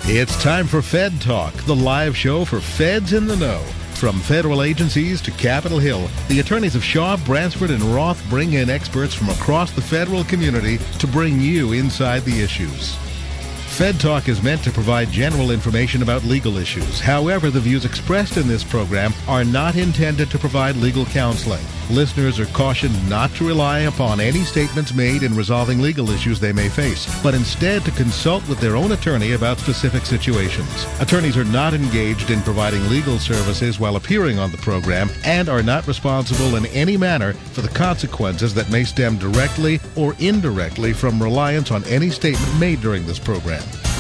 It's time for Fed Talk, the live show for feds in the know. From federal agencies to Capitol Hill, the attorneys of Shaw, Bransford, and Roth bring in experts from across the federal community to bring you inside the issues. Fed Talk is meant to provide general information about legal issues. However, the views expressed in this program are not intended to provide legal counseling. Listeners are cautioned not to rely upon any statements made in resolving legal issues they may face, but instead to consult with their own attorney about specific situations. Attorneys are not engaged in providing legal services while appearing on the program and are not responsible in any manner for the consequences that may stem directly or indirectly from reliance on any statement made during this program.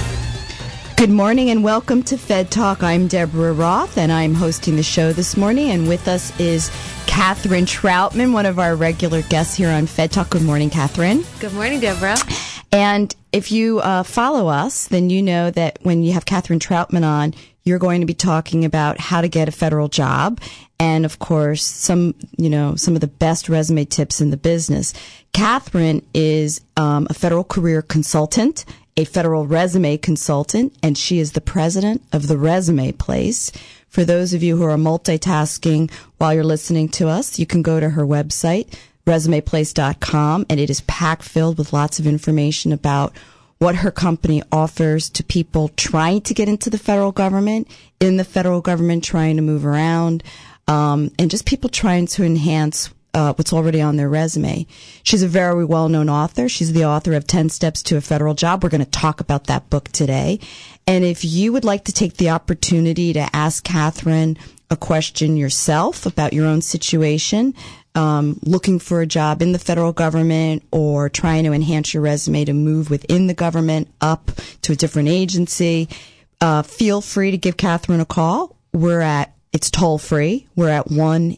Good morning and welcome to Fed Talk. I'm Deborah Roth and I'm hosting the show this morning, and with us is Catherine Troutman, one of our regular guests here on Fed Talk. Good morning, Catherine. Good morning, Deborah. And if you follow us, then you know that when you have Catherine Troutman on, you're going to be talking about how to get a federal job and, of course, some of the best resume tips in the business. Catherine is a federal career consultant, a federal resume consultant, and she is the president of the Resume Place. For those of you who are multitasking while you're listening to us, you can go to her website, resumeplace.com, and it is packed filled with lots of information about what her company offers to people trying to get into the federal government, in the federal government trying to move around, and just people trying to enhance what's already on their resume. She's a very well-known author. She's the author of 10 Steps to a Federal Job. We're going to talk about that book today. And if you would like to take the opportunity to ask Catherine a question yourself about your own situation, looking for a job in the federal government or trying to enhance your resume to move within the government up to a different agency, feel free to give Catherine a call. It's toll free. We're at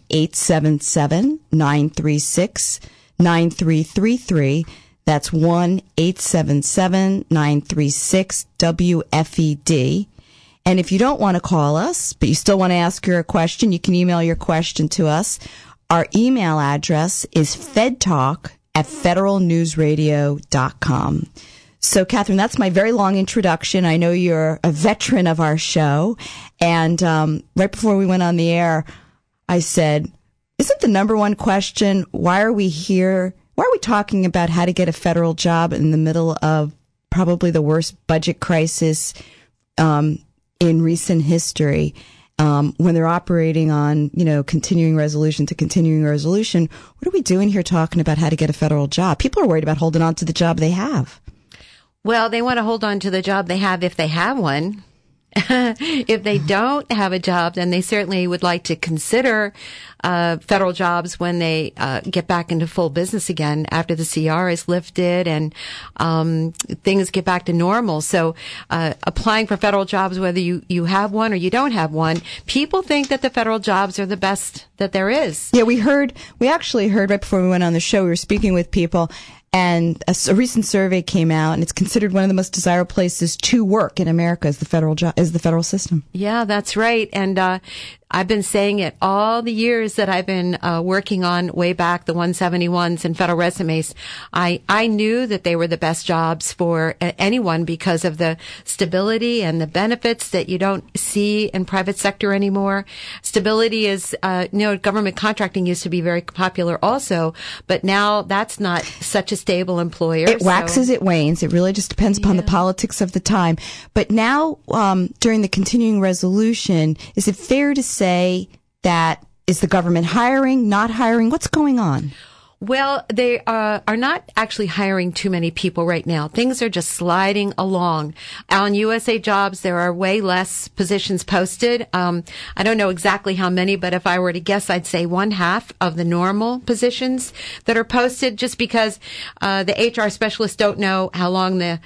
1-877-936-9333. That's 1-877-936-WFED. And if you don't want to call us, but you still want to ask her a question, you can email your question to us. Our email address is fedtalk@federalnewsradio.com. So, Catherine, that's my very long introduction. I know you're a veteran of our show. And right before we went on the air, I said, isn't the number one question, why are we here? Why are we talking about how to get a federal job in the middle of probably the worst budget crisis in recent history? When they're operating on, continuing resolution to continuing resolution, what are we doing here talking about how to get a federal job? People are worried about holding on to the job they have. Well, they want to hold on to the job they have if they have one. If they don't have a job, then they certainly would like to consider federal jobs when they get back into full business again after the CR is lifted and things get back to normal. So applying for federal jobs, whether you have one or you don't have one, people think that the federal jobs are the best that there is. Yeah, we actually heard right before we went on the show, we were speaking with people, and a recent survey came out, and it's considered one of the most desirable places to work in America is the federal system. Yeah, that's right. And I've been saying it all the years that I've been working on way back the 171s and federal resumes. I knew that they were the best jobs for anyone because of the stability and the benefits that you don't see in private sector anymore. Stability is, government contracting used to be very popular also, but now that's not such a stable employer. It waxes, it wanes. It really just depends upon the politics of the time. But now, during the continuing resolution, is it fair to say that is the government hiring, not hiring? What's going on? Well, they are not actually hiring too many people right now. Things are just sliding along. On USA Jobs, there are way less positions posted. I don't know exactly how many, but if I were to guess, I'd say 1/2 of the normal positions that are posted, just because the HR specialists don't know how long the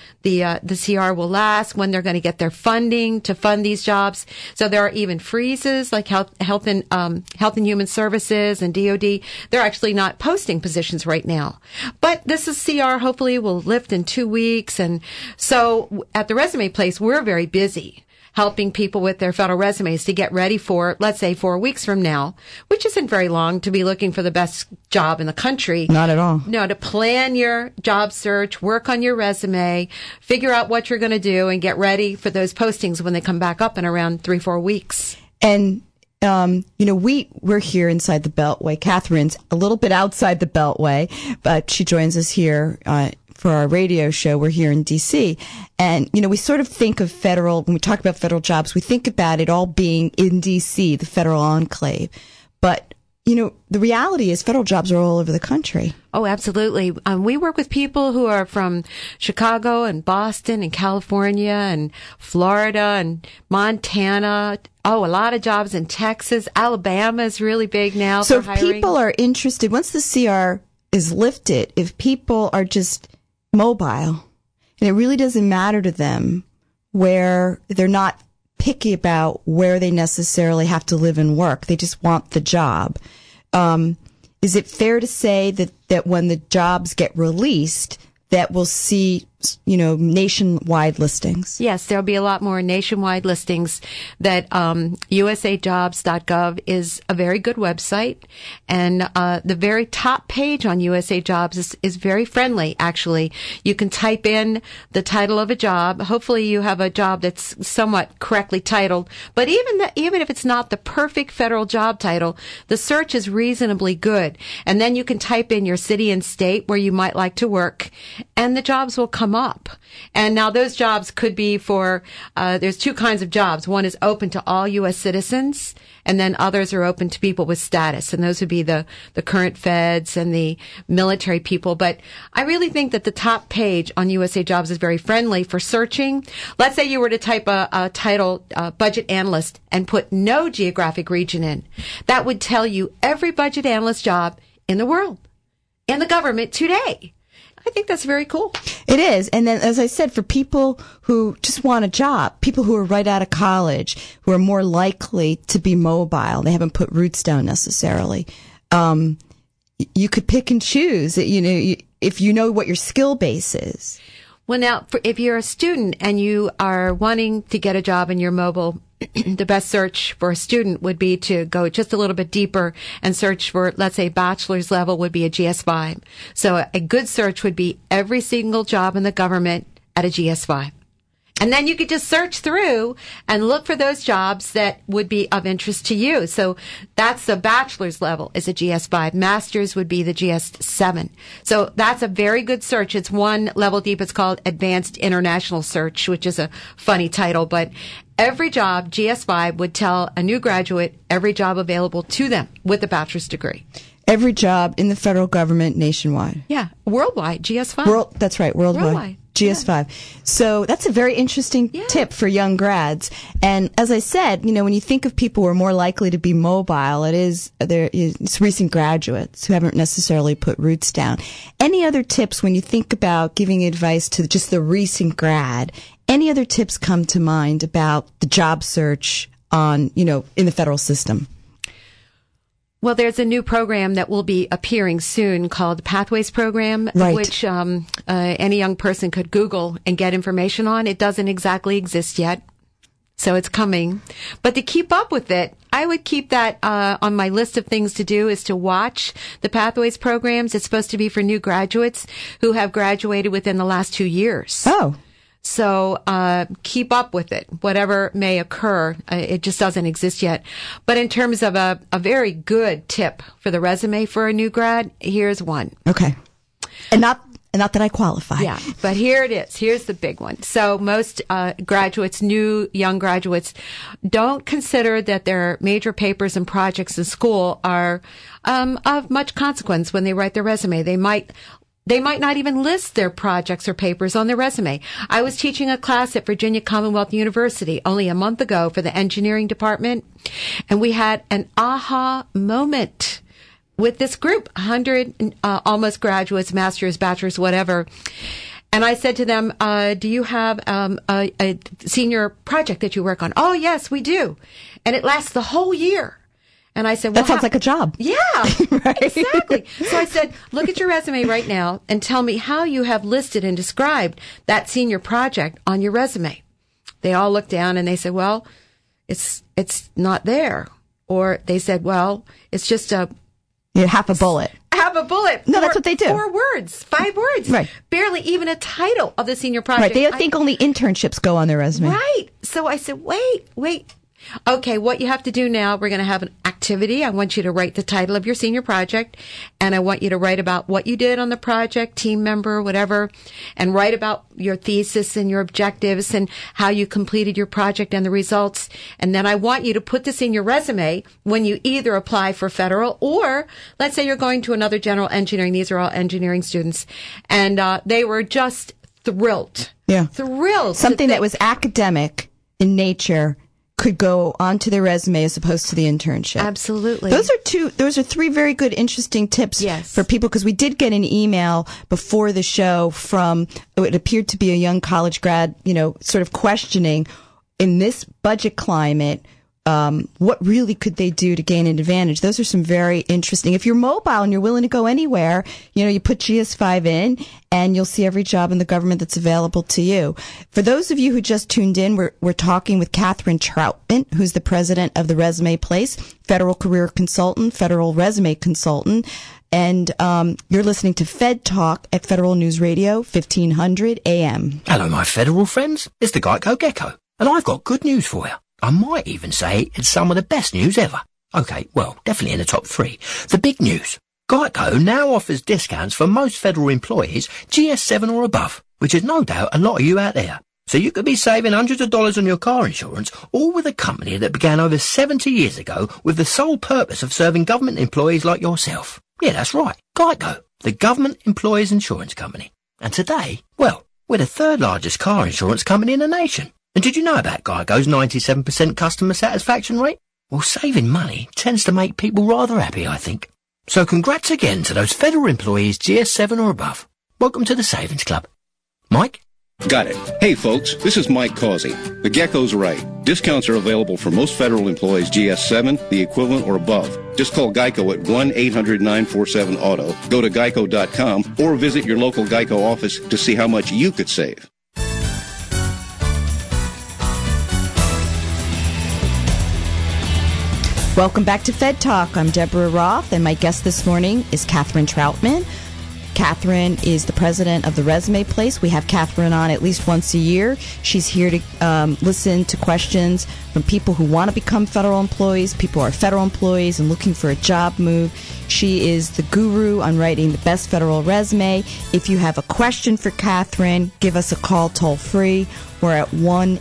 CR will last, when they're going to get their funding to fund these jobs. So there are even freezes like Health and Human Services and DOD. They're actually not posting positions right now. But this is CR hopefully will lift in 2 weeks. And so at the Resume Place, we're very busy. helping people with their federal resumes to get ready for, let's say, 4 weeks from now, which isn't very long to be looking for the best job in the country. Not at all. No, to plan your job search, work on your resume, figure out what you're going to do, and get ready for those postings when they come back up in around 3-4 weeks. And we're here inside the Beltway. Catherine's a little bit outside the Beltway, but she joins us here for our radio show. We're here in D.C. And, we sort of think of when we talk about federal jobs, we think about it all being in D.C., the federal enclave. But, the reality is federal jobs are all over the country. Oh, absolutely. We work with people who are from Chicago and Boston and California and Florida and Montana. Oh, a lot of jobs in Texas. Alabama is really big now for hiring. So if people are interested, once the CR is lifted, if people are just mobile and it really doesn't matter to them where they're not picky about where they necessarily have to live and work, they just want the job. Is it fair to say that when the jobs get released, that we'll see, nationwide listings? Yes, there'll be a lot more nationwide listings. That usajobs.gov is a very good website, and the very top page on USA Jobs is very friendly, actually. You can type in the title of a job. Hopefully you have a job that's somewhat correctly titled, but even if it's not the perfect federal job title, the search is reasonably good. And then you can type in your city and state where you might like to work, and the jobs will come up. And now those jobs could be for, there's two kinds of jobs. One is open to all U.S. citizens, and then others are open to people with status. And those would be the current feds and the military people. But I really think that the top page on USA Jobs is very friendly for searching. Let's say you were to type a title, budget analyst, and put no geographic region in. That would tell you every budget analyst job in the world, in the government today. I think that's very cool. It is. And then, as I said, for people who just want a job, people who are right out of college, who are more likely to be mobile, they haven't put roots down necessarily, you could pick and choose, if you know what your skill base is. Well, now, if you're a student and you are wanting to get a job and you're mobile, the best search for a student would be to go just a little bit deeper and search for, let's say, bachelor's level would be a GS5. So a good search would be every single job in the government at a GS5. And then you could just search through and look for those jobs that would be of interest to you. So that's the bachelor's level is a GS5. Master's would be the GS7. So that's a very good search. It's one level deep. It's called Advanced International Search, which is a funny title. But every job, GS5, would tell a new graduate every job available to them with a bachelor's degree. Every job in the federal government nationwide. Yeah. Worldwide, GS5. That's right. Worldwide. GS5. Yeah. So that's a very interesting tip for young grads. And as I said, when you think of people who are more likely to be mobile, it's recent graduates who haven't necessarily put roots down. Any other tips when you think about giving advice to just the recent grad? Any other tips come to mind about the job search in the federal system? Well, there's a new program that will be appearing soon called the Pathways Program, right, which any young person could Google and get information on. It doesn't exactly exist yet, so it's coming. But to keep up with it, I would keep that on my list of things to do is to watch the Pathways programs. It's supposed to be for new graduates who have graduated within the last 2 years. Oh. So keep up with it, whatever may occur. It just doesn't exist yet. But in terms of a very good tip for the resume for a new grad, here's one. Okay. And not that I qualify. Yeah, but here it is. Here's the big one. So most graduates, new young graduates, don't consider that their major papers and projects in school are of much consequence when they write their resume. They might not even list their projects or papers on their resume. I was teaching a class at Virginia Commonwealth University only a month ago for the engineering department, and we had an aha moment with this group, 100 almost graduates, masters, bachelors, whatever. And I said to them, do you have a senior project that you work on? Oh, yes, we do. And it lasts the whole year. And I said, well, that sounds like a job. Yeah, right? Exactly. So I said, look at your resume right now and tell me how you have listed and described that senior project on your resume. they all looked down and they said, well, it's not there. Or they said, well, it's just half a bullet. Half a bullet. No, that's what they do. 4 words, 5 words. Right. Barely even a title of the senior project. Right. They think only internships go on their resume. Right. So I said, wait. Okay, what you have to do now, we're going to have an activity. I want you to write the title of your senior project, and I want you to write about what you did on the project, team member, whatever, and write about your thesis and your objectives and how you completed your project and the results. And then I want you to put this in your resume when you either apply for federal or let's say you're going to another general engineering. These are all engineering students. And they were just thrilled. Yeah. Thrilled. Something that was academic in nature could go onto their resume as opposed to the internship. Absolutely. Those are 3 very good, interesting tips for people, because we did get an email before the show from, it appeared to be a young college grad, sort of questioning, in this budget climate, what really could they do to gain an advantage? Those are some very interesting. If you're mobile and you're willing to go anywhere, you put GS5 in and you'll see every job in the government that's available to you. For those of you who just tuned in, we're talking with Katherine Troutman, who's the president of the Resume Place, federal career consultant, federal resume consultant. And you're listening to Fed Talk at Federal News Radio, 1500 AM. Hello, my federal friends. It's the Geico Gecko. And I've got good news for you. I might even say it's some of the best news ever. Okay, well, definitely in the top 3. The big news. Geico now offers discounts for most federal employees GS7 or above, which is no doubt a lot of you out there. So you could be saving hundreds of dollars on your car insurance, all with a company that began over 70 years ago with the sole purpose of serving government employees like yourself. Yeah, that's right. Geico, the government employees insurance company. And today, well, we're the 3rd largest car insurance company in the nation. And did you know about Geico's 97% customer satisfaction rate? Well, saving money tends to make people rather happy, I think. So congrats again to those federal employees GS7 or above. Welcome to the Savings Club. Mike? Got it. Hey, folks, this is Mike Causey. The Gecko's right. Discounts are available for most federal employees GS7, the equivalent, or above. Just call Geico at 1-800-947-AUTO, go to geico.com, or visit your local Geico office to see how much you could save. Welcome back to Fed Talk. I'm Deborah Roth, and my guest this morning is Katherine Troutman. Katherine is the president of the Resume Place. We have Katherine on at least once a year. She's here to listen to questions from people who want to become federal employees, people who are federal employees and looking for a job move. She is the guru on writing the best federal resume. If you have a question for Katherine, give us a call toll free. We're at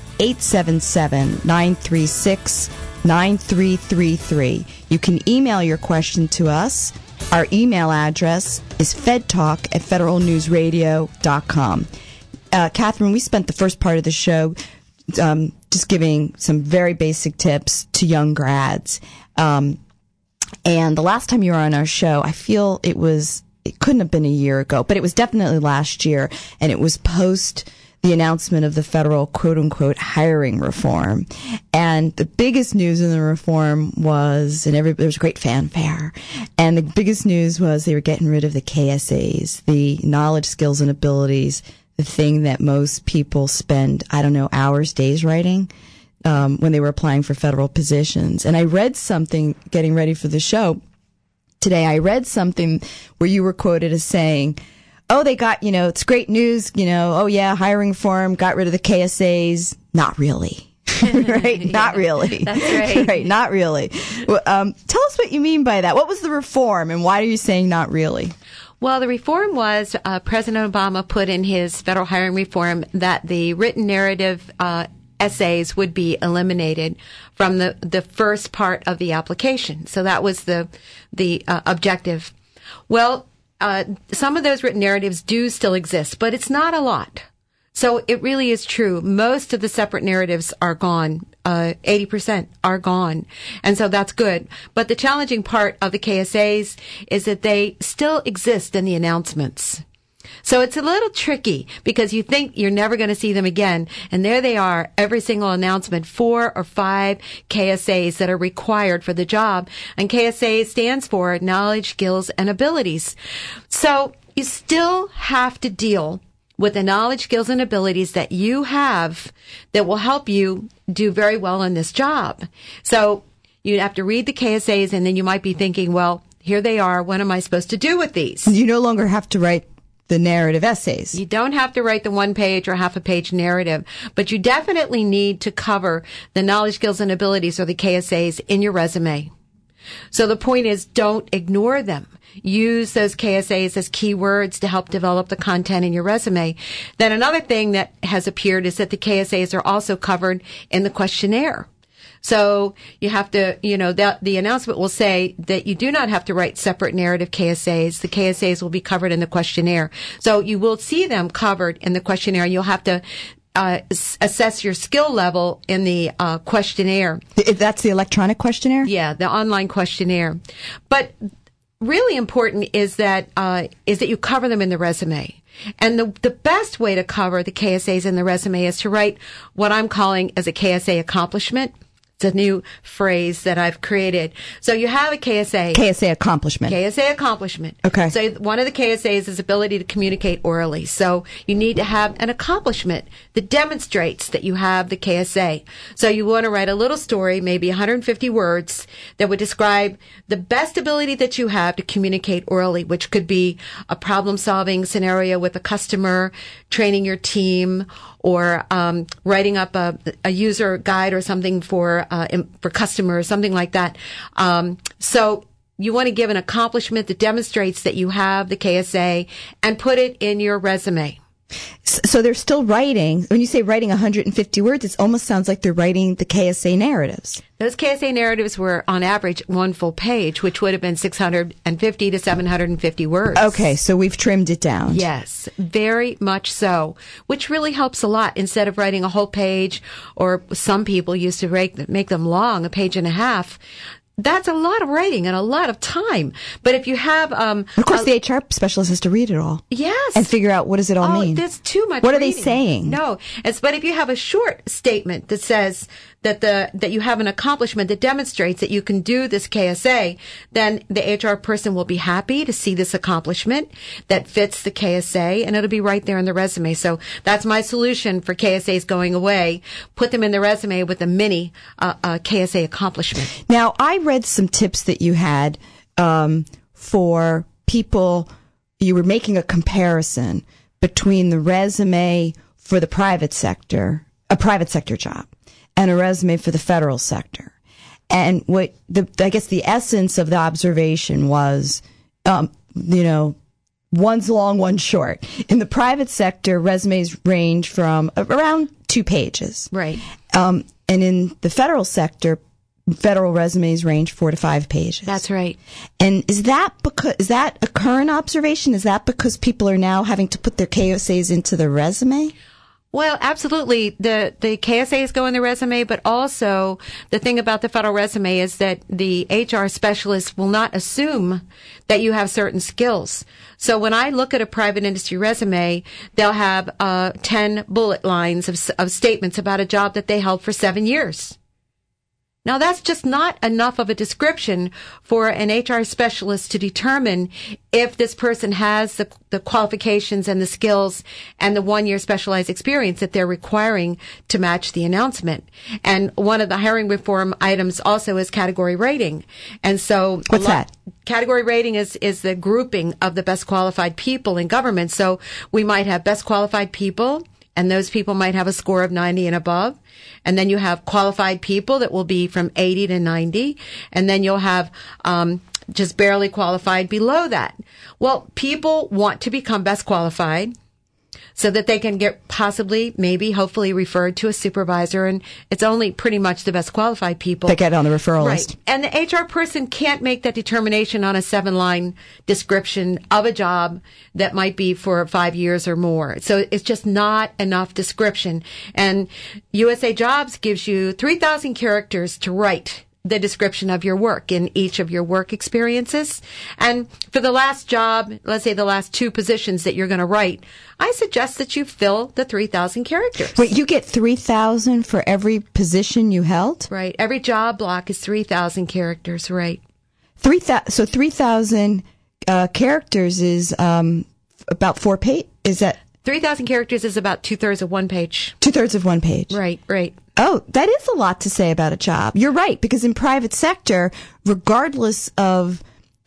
1-877-936-9333. You can email your question to us. Our email address is fedtalk@federalnewsradio.com. Katherine, we spent the first part of the show just giving some very basic tips to young grads. And the last time you were on our show, I feel it couldn't have been a year ago, but it was definitely last year, and it was post the announcement of the federal quote-unquote hiring reform. And the biggest news in the reform was, and there was great fanfare, and the biggest news was they were getting rid of the KSAs, the knowledge, skills, and abilities, the thing that most people spend, hours, days writing when they were applying for federal positions. And I read something, getting ready for the show today, I read something where you were quoted as saying, oh, they got, it's great news, oh yeah, hiring reform, got rid of the KSAs. Not really. Right? Yeah, not really. That's right. Right, not really. Well, tell us what you mean by that. What was the reform, and why are you saying not really? Well, the reform was President Obama put in his federal hiring reform that the written narrative essays would be eliminated from the first part of the application. So that was the objective. Well, some of those written narratives do still exist, but it's not a lot. So it really is true. Most of the separate narratives are gone. 80% are gone. And so that's good. But the challenging part of the KSAs is that they still exist in the announcements. So it's a little tricky because you think you're never going to see them again. And there they are, every single announcement, 4 or 5 KSAs that are required for the job. And KSA stands for knowledge, skills, and abilities. So you still have to deal with the knowledge, skills, and abilities that you have that will help you do very well in this job. So you have to read the KSAs, and then you might be thinking, well, here they are. What am I supposed to do with these? You no longer have to write the narrative essays. You don't have to write the 1 page or half a page narrative, but you definitely need to cover the knowledge, skills, and abilities, or the KSAs, in your resume. So the point is, don't ignore them. Use those KSAs as keywords to help develop the content in your resume. Then another thing that has appeared is that the KSAs are also covered in the questionnaire. So you have to, the announcement will say that you do not have to write separate narrative KSAs. The KSAs will be covered in the questionnaire. So you will see them covered in the questionnaire. You'll have to assess your skill level in the questionnaire. That's the electronic questionnaire? Yeah, the online questionnaire. But really important is that you cover them in the resume. And the best way to cover the KSAs in the resume is to write what I'm calling as a KSA accomplishment. It's a new phrase that I've created. So you have a KSA. KSA accomplishment. KSA accomplishment. Okay. So one of the KSAs is ability to communicate orally. So you need to have an accomplishment that demonstrates that you have the KSA. So you want to write a little story, maybe 150 words, that would describe the best ability that you have to communicate orally, which could be a problem-solving scenario with a customer, training your team, or writing up a user guide or something for customers, something like that. So you want to give an accomplishment that demonstrates that you have the KSA and put it in your resume. So they're still writing. When you say writing 150 words, it almost sounds like they're writing the KSA narratives. Those KSA narratives were, on average, 1 full page, which would have been 650 to 750 words. Okay, so we've trimmed it down. Yes, very much so, which really helps a lot. Instead of writing a whole page, or some people used to make them long, 1.5 pages, that's a lot of writing and a lot of time. But if you have, of course, the HR specialist has to read it all. Yes, and figure out what does it all mean. That's too much. What reading. Are they saying? No, but if you have a short statement that says that you have an accomplishment that demonstrates that you can do this KSA, then the HR person will be happy to see this accomplishment that fits the KSA, and it'll be right there in the resume. So that's my solution for KSAs going away. Put them in the resume with a mini KSA accomplishment. Now, I read some tips that you had for people. You were making a comparison between the resume for the private sector, a private sector job, and a resume for the federal sector. And I guess the essence of the observation was, one's long, one's short. In the private sector, resumes range from around 2 pages. Right. And in the federal sector, federal resumes range 4 to 5 pages. That's right. And is that a current observation? Is that because people are now having to put their KSAs into the resume? Well, absolutely. The KSAs go in the resume, but also the thing about the federal resume is that the HR specialist will not assume that you have certain skills. So when I look at a private industry resume, they'll have 10 bullet lines of statements about a job that they held for 7 years. Now, that's just not enough of a description for an HR specialist to determine if this person has the qualifications and the skills and the 1 year specialized experience that they're requiring to match the announcement. And one of the hiring reform items also is category rating. And so what's that? Category rating is the grouping of the best qualified people in government. So we might have best qualified people, and those people might have a score of 90 and above. And then you have qualified people that will be from 80 to 90. And then you'll have just barely qualified below that. Well, people want to become best qualified so that they can get possibly, maybe, hopefully referred to a supervisor. And it's only pretty much the best qualified people that get on the referral list. And the HR person can't make that determination on a 7-line description of a job that might be for 5 years or more. So it's just not enough description. And USA Jobs gives you 3,000 characters to write the description of your work in each of your work experiences. And for the last job, let's say the last 2 positions that you're going to write, I suggest that you fill the 3,000 characters. Wait, you get 3,000 for every position you held? Right. Every job block is 3,000 characters, right. 3,000 characters is about 4 pages. Is that? 3,000 characters is about 2/3 of one page. 2/3 of one page. Right. Oh, that is a lot to say about a job. You're right, because in private sector, regardless of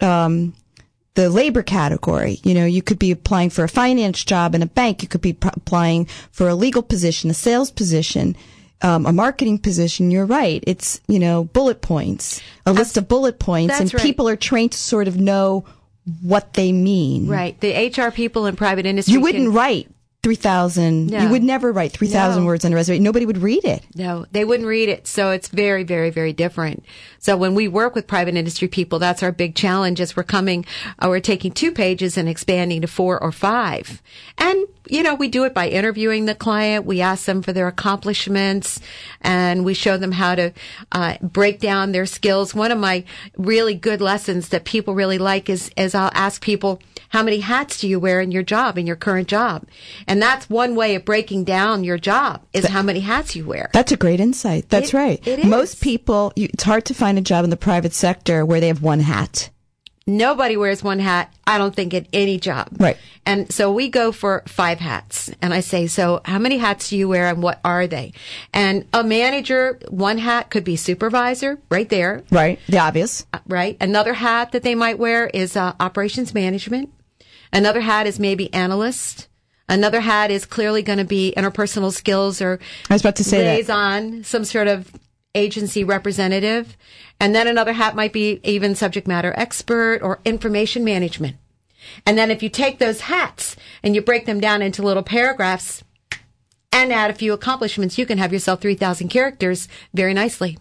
the labor category, you could be applying for a finance job in a bank, you could be applying for a legal position, a sales position, a marketing position. You're right. It's, bullet points, a list of bullet points, and people are trained to sort of know what they mean. Right. The HR people in private industry. You wouldn't write 3,000. No. You would never write 3,000 words on a resume. Nobody would read it. No, they wouldn't read it. So it's very, very, very different. So when we work with private industry people, that's our big challenge is we're taking 2 pages and expanding to 4 or 5. And, we do it by interviewing the client. We ask them for their accomplishments and we show them how to break down their skills. One of my really good lessons that people really like is I'll ask people, how many hats do you wear in your job, in your current job? And that's one way of breaking down your job is how many hats you wear. That's a great insight. That's right. It is. Most people, it's hard to find a job in the private sector where they have one hat. Nobody wears one hat, I don't think, at any job. Right. And so we go for 5 hats. And I say, so how many hats do you wear and what are they? And a manager, one hat could be supervisor, right there. Right. The obvious. Right. Another hat that they might wear is operations management. Another hat is maybe analyst. Another hat is clearly going to be interpersonal skills or I was about to say liaison, some sort of agency representative. And then another hat might be even subject matter expert or information management. And then if you take those hats and you break them down into little paragraphs and add a few accomplishments, you can have yourself 3,000 characters very nicely.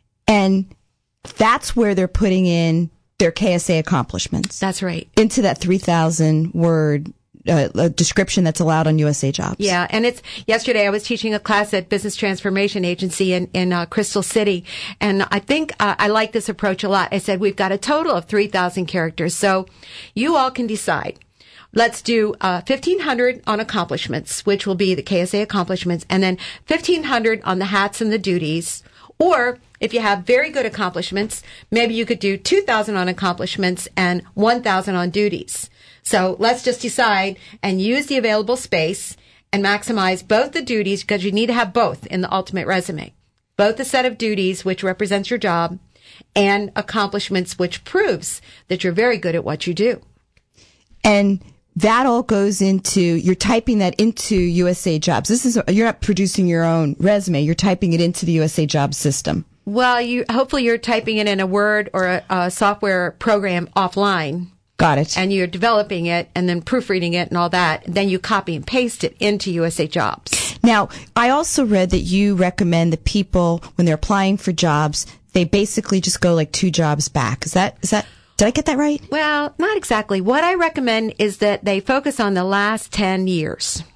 And that's where they're putting in their KSA accomplishments. That's right. Into that 3,000 word description that's allowed on USA Jobs. Yeah, and yesterday I was teaching a class at Business Transformation Agency in Crystal City, and I think I like this approach a lot. I said we've got a total of 3,000 characters, so you all can decide. Let's do 1,500 on accomplishments, which will be the KSA accomplishments, and then 1,500 on the hats and the duties. Or if you have very good accomplishments, maybe you could do 2,000 on accomplishments and 1,000 on duties. So let's just decide and use the available space and maximize both the duties because you need to have both in the ultimate resume. Both the set of duties, which represents your job, and accomplishments, which proves that you're very good at what you do. And that all goes into, you're typing that into USA Jobs. You're not producing your own resume. You're typing it into the USA Jobs system. Well, hopefully you're typing it in a Word or a software program offline. Got it. And you're developing it and then proofreading it and all that. Then you copy and paste it into USA Jobs. Now, I also read that you recommend that people, when they're applying for jobs, they basically just go like 2 jobs back. Is that, did I get that right? Well, not exactly. What I recommend is that they focus on the last 10 years.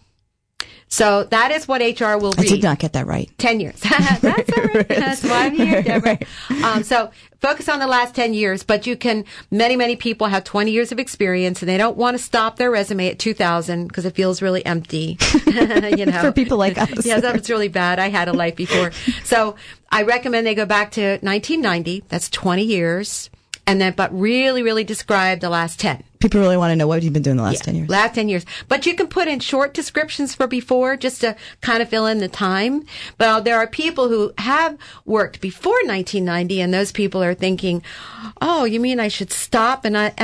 So that is what HR will read. I did not get that right. 10 years. That's all right. That's why I'm here, Deborah. So focus on the last 10 years, but many people have 20 years of experience and they don't want to stop their resume at 2000 because it feels really empty. For people like us. Yeah, that's really bad. I had a life before. So I recommend they go back to 1990. That's 20 years. And then, but really, really describe the last 10. People really want to know what you've been doing the last 10 years. Last 10 years. But you can put in short descriptions for before just to kind of fill in the time. But there are people who have worked before 1990 and those people are thinking, oh, you mean I should stop? And I'll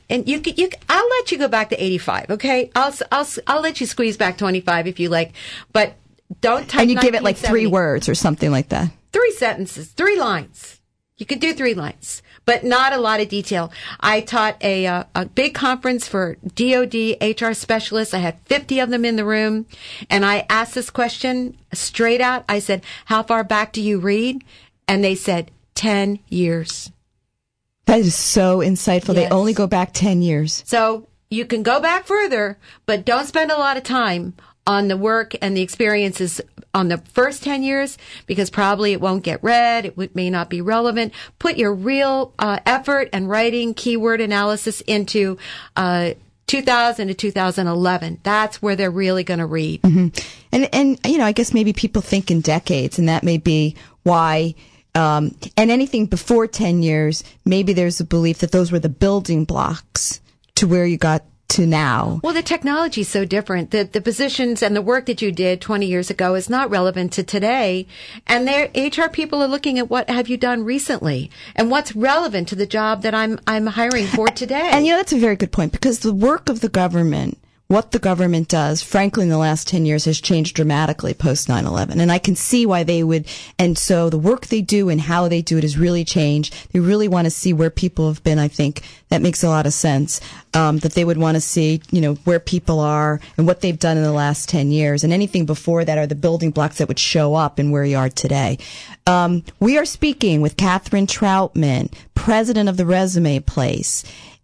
let you go back to 85. Okay. I'll let you squeeze back 25 if you like, but don't type. And you give it like 3 words or something like that. 3 sentences, 3 lines. You could do 3 lines, but not a lot of detail. I taught a big conference for DOD HR specialists. I had 50 of them in the room, and I asked this question straight out. I said, how far back do you read? And they said, 10 years. That is so insightful. Yes. They only go back 10 years. So you can go back further, but don't spend a lot of time on the work and the experiences on the first 10 years because probably it won't get read. It may not be relevant. Put your real effort and writing keyword analysis into 2000 to 2011. That's where they're really going to read. Mm-hmm. And I guess maybe people think in decades, and that may be why. And anything before 10 years, maybe there's a belief that those were the building blocks to where you got to now. Well, the technology is so different. The positions and the work that you did 20 years ago is not relevant to today. And their HR people are looking at what have you done recently and what's relevant to the job that I'm hiring for today. And that's a very good point, because the work of the government, what the government does, frankly, in the last 10 years has changed dramatically post 9/11. And I can see why they would. And so the work they do and how they do it has really changed. They really want to see where people have been. I think that makes a lot of sense, that they would want to see, where people are and what they've done in the last 10 years. And anything before that are the building blocks that would show up in where you are today. We are speaking with Catherine Troutman, president of the Resume Place.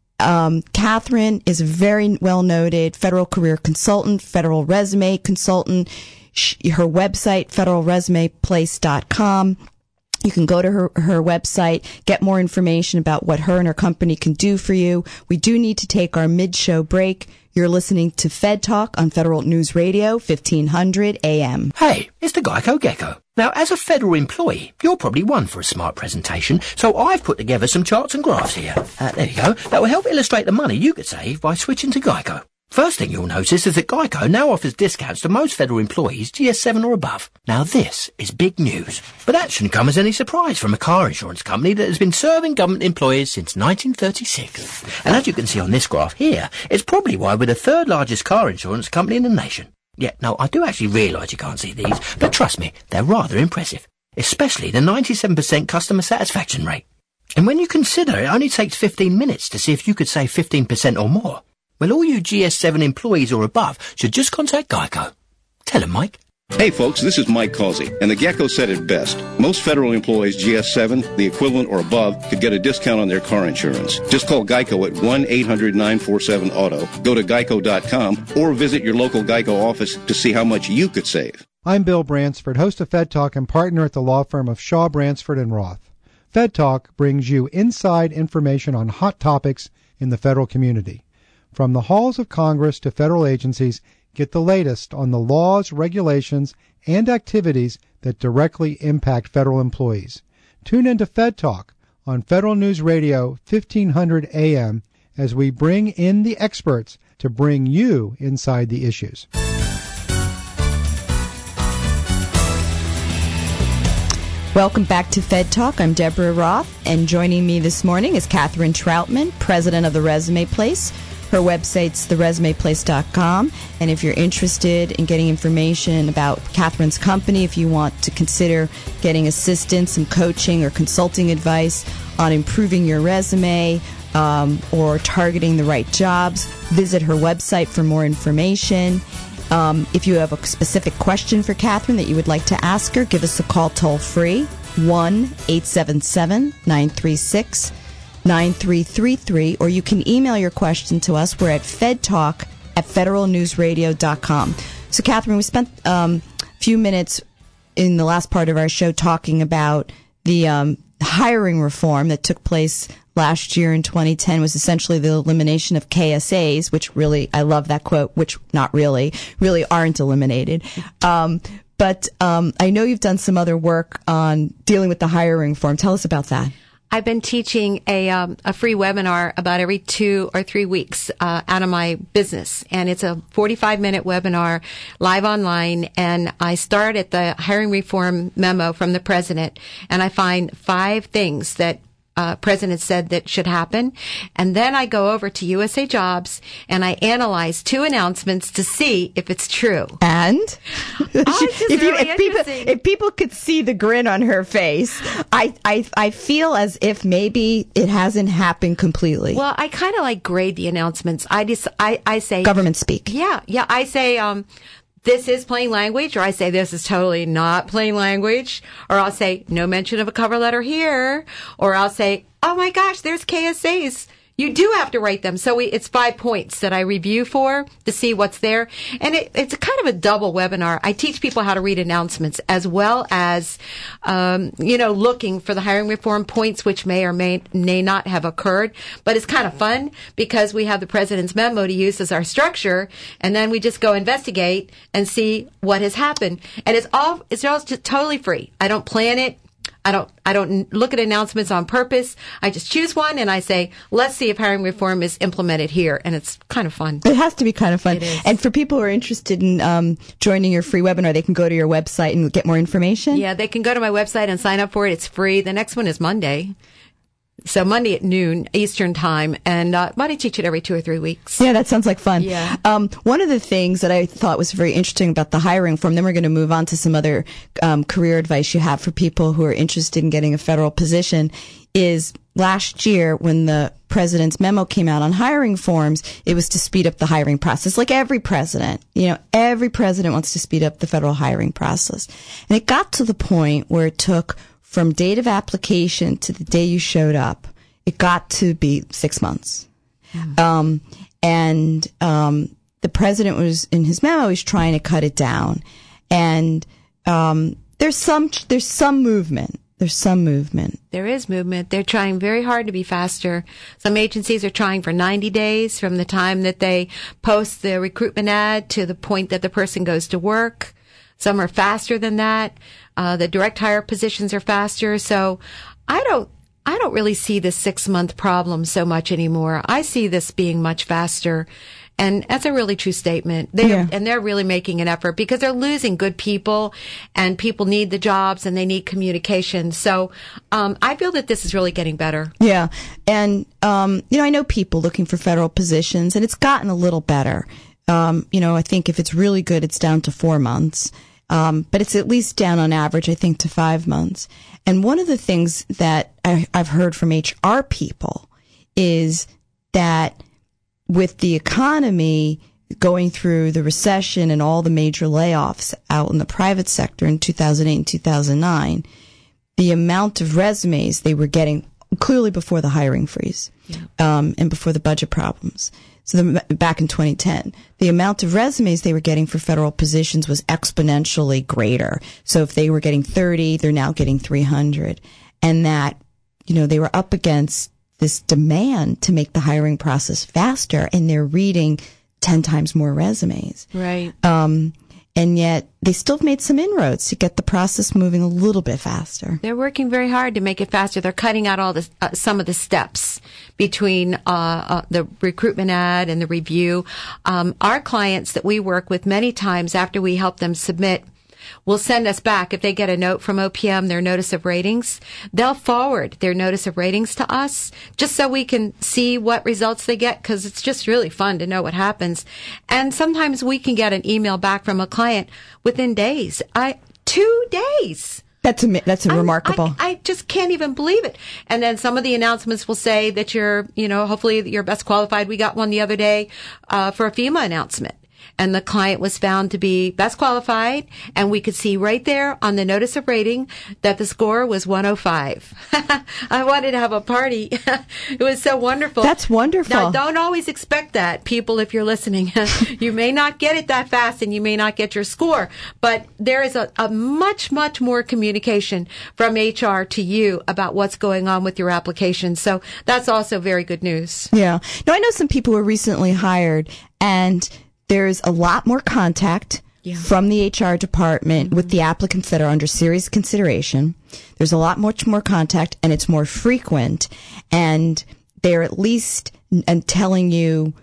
Catherine is a very well-noted federal career consultant, federal resume consultant. Her website, federalresumeplace.com. You can go to her website, get more information about what her and her company can do for you. We do need to take our mid-show break. You're listening to Fed Talk on Federal News Radio, 1500 AM. Hey, it's the Geico Gecko. Now, as a federal employee, you're probably one for a smart presentation, so I've put together some charts and graphs here. There you go. That will help illustrate the money you could save by switching to Geico. First thing you'll notice is that Geico now offers discounts to most federal employees GS7 or above. Now this is big news, but that shouldn't come as any surprise from a car insurance company that has been serving government employees since 1936. And as you can see on this graph here, it's probably why we're the third largest car insurance company in the nation. Yeah, no, I do actually realise you can't see these, but trust me, they're rather impressive, especially the 97% customer satisfaction rate. And when you consider it only takes 15 minutes to see if you could save 15% or more, well, all you GS7 employees or above should just contact Geico. Tell them, Mike. Hey folks, this is Mike Causey, and the Gecko said it best. Most federal employees GS7, the equivalent or above, could get a discount on their car insurance. Just call Geico at 1-800-947-AUTO, go to geico.com, or visit your local Geico office to see how much you could save. I'm Bill Bransford, host of Fed Talk and partner at the law firm of Shaw, Bransford & Roth. Fed Talk brings you inside information on hot topics in the federal community. From the halls of Congress to federal agencies, get the latest on the laws, regulations, and activities that directly impact federal employees. Tune into Fed Talk on Federal News Radio 1500 AM as we bring in the experts to bring you inside the issues. Welcome back to Fed Talk. I'm Deborah Roth, and joining me this morning is Catherine Troutman, president of the Resume Place. Her website's theresumeplace.com, and if you're interested in getting information about Catherine's company, if you want to consider getting assistance, some coaching or consulting advice on improving your resume or targeting the right jobs, visit her website for more information. If you have a specific question for Catherine that you would like to ask her, give us a call toll-free, 1-877-936-9333, or you can email your question to us. We're at fedtalk@federalnewsradio.com. So, Catherine, we spent a few minutes in the last part of our show talking about the hiring reform that took place last year in 2010, was essentially the elimination of KSAs, which really, I love that quote, which not really aren't eliminated. But I know you've done some other work on dealing with the hiring reform. Tell us about that. I've been teaching a free webinar about every 2 or 3 weeks out of my business, and it's a 45-minute webinar live online. And I start at the hiring reform memo from the president, and I find 5 things that president said that should happen, and then I go over to USA Jobs and I analyze 2 announcements to see if it's true. And if people could see the grin on her face, I feel as if maybe it hasn't happened completely. Well, I kind of grade the announcements. I say government speak. Yeah. I say this is plain language, or I say this is totally not plain language, or I'll say no mention of a cover letter here, or I'll say, oh my gosh, there's KSAs. You do have to write them. So it's 5 points that I review for to see what's there. And it's a kind of a double webinar. I teach people how to read announcements as well as, looking for the hiring reform points, which may or may not have occurred. But it's kind of fun because we have the president's memo to use as our structure. And then we just go investigate and see what has happened. And it's all just totally free. I don't plan it. I don't look at announcements on purpose. I just choose one and I say, let's see if hiring reform is implemented here. And it's kind of fun. It has to be kind of fun. It is. And for people who are interested in joining your free webinar, they can go to your website and get more information? Yeah, they can go to my website and sign up for it. It's free. The next one is Monday. So Monday at noon Eastern time, and I teach it every 2 or 3 weeks. Yeah, that sounds like fun. Yeah. One of the things that I thought was very interesting about the hiring form, then we're going to move on to some other career advice you have for people who are interested in getting a federal position, is last year when the president's memo came out on hiring forms, it was to speed up the hiring process. Like every president, every president wants to speed up the federal hiring process. And it got to the point where it took from date of application to the day you showed up, it got to be 6 months. The president was, in his memo, he's trying to cut it down. And there's some movement. There's some movement. There is movement. They're trying very hard to be faster. Some agencies are trying for 90 days from the time that they post the recruitment ad to the point that the person goes to work. Some are faster than that. The direct hire positions are faster. So I don't really see the 6-month problem so much anymore. I see this being much faster. And that's a really true statement. They're really making an effort because they're losing good people, and people need the jobs and they need communication. So, I feel that this is really getting better. Yeah. And, I know people looking for federal positions, and it's gotten a little better. I think if it's really good, it's down to 4 months. But it's at least down on average, I think, to 5 months. And one of the things that I've heard from HR people is that with the economy going through the recession and all the major layoffs out in the private sector in 2008 and 2009, the amount of resumes they were getting clearly before the hiring freeze, and before the budget problems. So back in 2010, the amount of resumes they were getting for federal positions was exponentially greater. So if they were getting 30, they're now getting 300. And that, they were up against this demand to make the hiring process faster, and they're reading 10 times more resumes. Right. And yet they still made some inroads to get the process moving a little bit faster. They're working very hard to make it faster. They're cutting out all the some of the steps between the recruitment ad and the review. Our clients that we work with, many times after we help them submit, will send us back, if they get a note from OPM, their notice of ratings, they'll forward their notice of ratings to us just so we can see what results they get, because it's just really fun to know what happens. And sometimes we can get an email back from a client within days. 2 days. That's remarkable. I just can't even believe it. And then some of the announcements will say that you're, hopefully you're best qualified. We got one the other day, for a FEMA announcement. And the client was found to be best qualified, and we could see right there on the notice of rating that the score was 105. I wanted to have a party. It was so wonderful. That's wonderful. Now, don't always expect that, people, if you're listening. You may not get it that fast, and you may not get your score, but there is a much, much more communication from HR to you about what's going on with your application. So that's also very good news. Yeah. Now, I know some people were recently hired, and there's a lot more contact from the HR department with the applicants that are under serious consideration. There's a lot much more contact, and it's more frequent, and they're at least telling you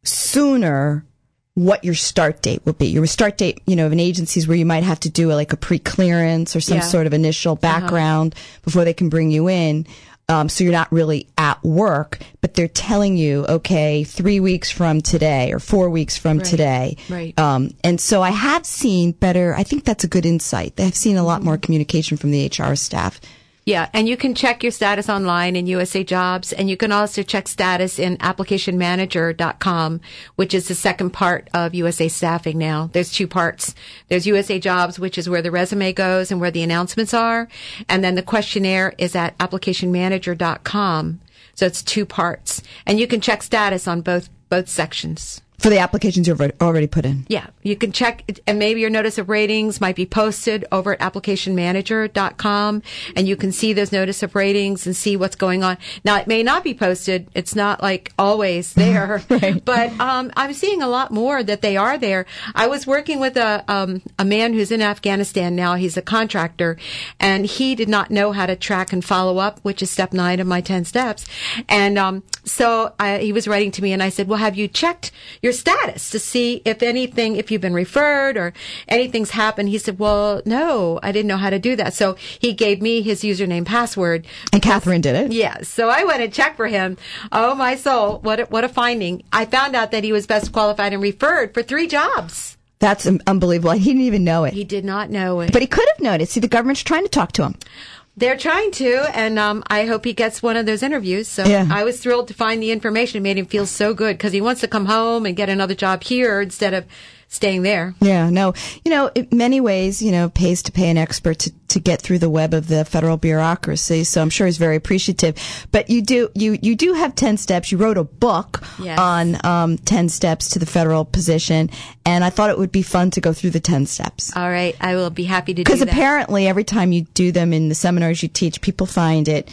sooner what your start date will be. Your start date, of an agency's where you might have to do like a pre-clearance or some sort of initial background before they can bring you in. So you're not really at work, but they're telling you, okay, 3 weeks from today or 4 weeks from today. Right. And so I have seen better, I think that's a good insight. I've seen a lot more communication from the HR staff. Yeah, and you can check your status online in USA Jobs, and you can also check status in applicationmanager.com, which is the second part of USA Staffing now. There's 2 parts. There's USA Jobs, which is where the resume goes and where the announcements are, and then the questionnaire is at applicationmanager.com. So it's 2 parts, and you can check status on both sections. For the applications you've already put in. Yeah, you can check, and maybe your notice of ratings might be posted over at applicationmanager.com, and you can see those notice of ratings and see what's going on. Now, it may not be posted. It's not like always there, right. But I'm seeing a lot more that they are there. I was working with a man who's in Afghanistan now. He's a contractor, and he did not know how to track and follow up, which is step 9 of my 10 steps. And so he was writing to me, and I said, well, have you checked your status to see if you've been referred or anything's happened? He said, well, no, I didn't know how to do that. So he gave me his username password. And Catherine did it? Yes. So I went and checked for him. Oh, my soul. What a finding. I found out that he was best qualified and referred for 3 jobs. That's unbelievable. He didn't even know it. He did not know it. But he could have known it. See, the government's trying to talk to him. They're trying to, and I hope he gets one of those interviews. So yeah. I was thrilled to find the information. It made him feel so good because he wants to come home and get another job here instead of staying there. Yeah, no. In many ways, it pays to pay an expert to get through the web of the federal bureaucracy. So I'm sure he's very appreciative. But you do have 10 steps. You wrote a book yes. on 10 steps to the federal position, and I thought it would be fun to go through the 10 steps. All right, I will be happy to do that. Because apparently every time you do them in the seminars you teach, people find it,